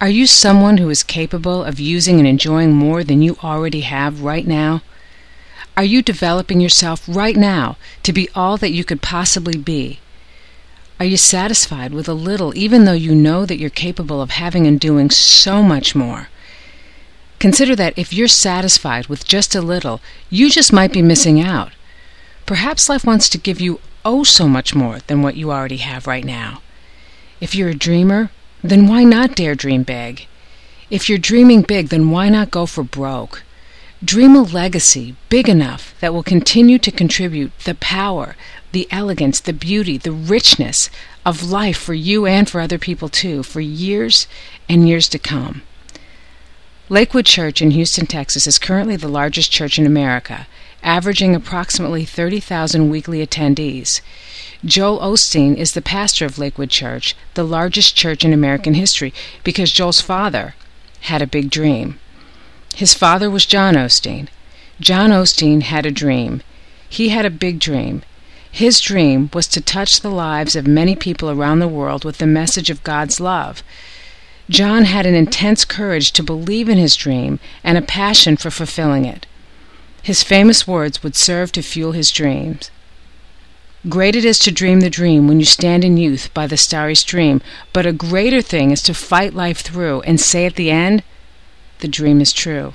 Are you someone who is capable of using and enjoying more than you already have right now? Are you developing yourself right now to be all that you could possibly be? Are you satisfied with a little, even though you know that you're capable of having and doing so much more? Consider that if you're satisfied with just a little, you just might be missing out. Perhaps life wants to give you oh so much more than what you already have right now. If you're a dreamer, then why not dare dream big? If you're dreaming big, then why not go for broke? Dream a legacy big enough that will continue to contribute the power, the elegance, the beauty, the richness of life for you and for other people too, for years and years to come. Lakewood Church in Houston, Texas is currently the largest church in America, averaging approximately 30,000 weekly attendees. Joel Osteen is the pastor of Lakewood Church, the largest church in American history, because Joel's father had a big dream. His father was John Osteen. John Osteen had a dream. He had a big dream. His dream was to touch the lives of many people around the world with the message of God's love. John had an intense courage to believe in his dream and a passion for fulfilling it. His famous words would serve to fuel his dreams. Great it is to dream the dream when you stand in youth by the starry stream, but a greater thing is to fight life through and say at the end, the dream is true.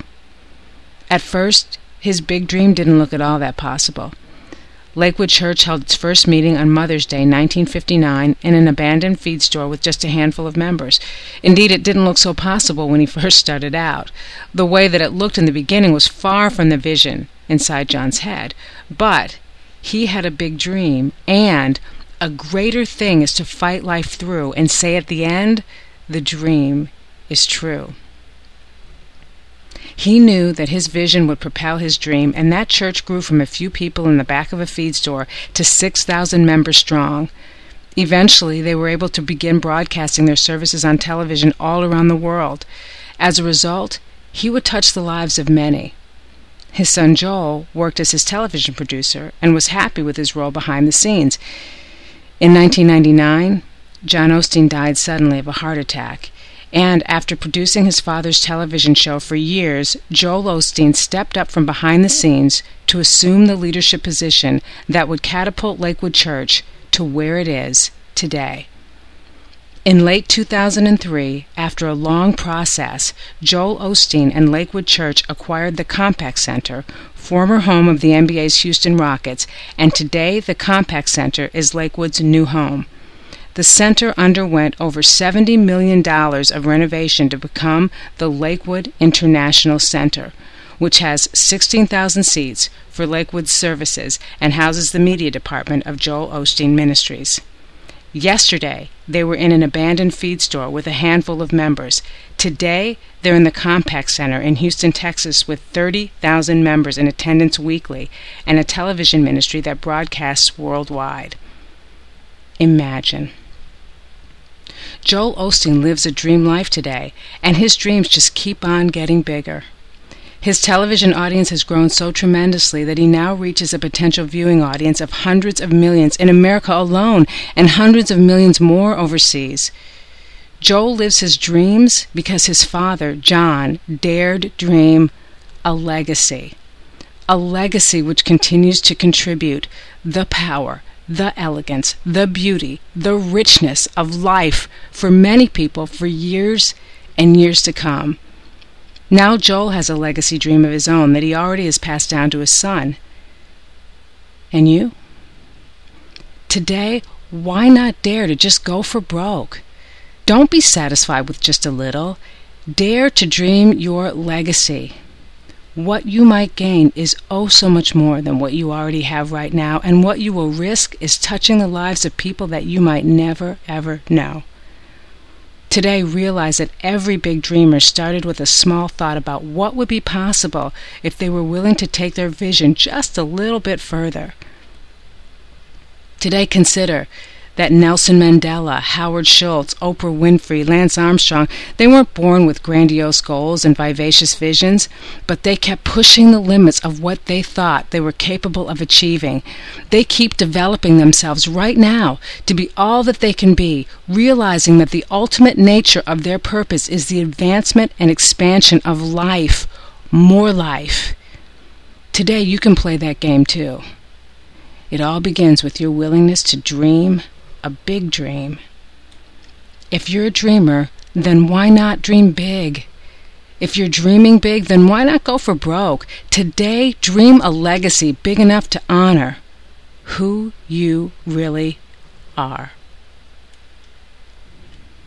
At first, his big dream didn't look at all that possible. Lakewood Church held its first meeting on Mother's Day, 1959, in an abandoned feed store with just a handful of members. Indeed, it didn't look so possible when he first started out. The way that it looked in the beginning was far from the vision inside John's head. But he had a big dream, and a greater thing is to fight life through and say at the end, the dream is true. He knew that his vision would propel his dream, and that church grew from a few people in the back of a feed store to 6,000 members strong. Eventually, they were able to begin broadcasting their services on television all around the world. As a result, he would touch the lives of many. His son Joel worked as his television producer and was happy with his role behind the scenes. In 1999, John Osteen died suddenly of a heart attack. And after producing his father's television show for years, Joel Osteen stepped up from behind the scenes to assume the leadership position that would catapult Lakewood Church to where it is today. In late 2003, after a long process, Joel Osteen and Lakewood Church acquired the Compaq Center, former home of the NBA's Houston Rockets, and today the Compaq Center is Lakewood's new home. The center underwent over $70 million of renovation to become the Lakewood International Center, which has 16,000 seats for Lakewood's services and houses the media department of Joel Osteen Ministries. Yesterday, they were in an abandoned feed store with a handful of members. Today, they're in the Compaq Center in Houston, Texas, with 30,000 members in attendance weekly and a television ministry that broadcasts worldwide. Imagine. Joel Osteen lives a dream life today, and his dreams just keep on getting bigger. His television audience has grown so tremendously that he now reaches a potential viewing audience of hundreds of millions in America alone and hundreds of millions more overseas. Joel lives his dreams because his father, John, dared dream a legacy which continues to contribute the power, the elegance, the beauty, the richness of life for many people for years and years to come. Now Joel has a legacy dream of his own that he already has passed down to his son. And you? Today, why not dare to just go for broke? Don't be satisfied with just a little. Dare to dream your legacy. What you might gain is oh so much more than what you already have right now, and what you will risk is touching the lives of people that you might never ever know. Today, realize that every big dreamer started with a small thought about what would be possible if they were willing to take their vision just a little bit further. Today, consider that Nelson Mandela, Howard Schultz, Oprah Winfrey, Lance Armstrong, they weren't born with grandiose goals and vivacious visions, but they kept pushing the limits of what they thought they were capable of achieving. They keep developing themselves right now to be all that they can be, realizing that the ultimate nature of their purpose is the advancement and expansion of life, more life. Today you can play that game too. It all begins with your willingness to dream a big dream. If you're a dreamer, then why not dream big? If you're dreaming big, then why not go for broke? Today, dream a legacy big enough to honor who you really are.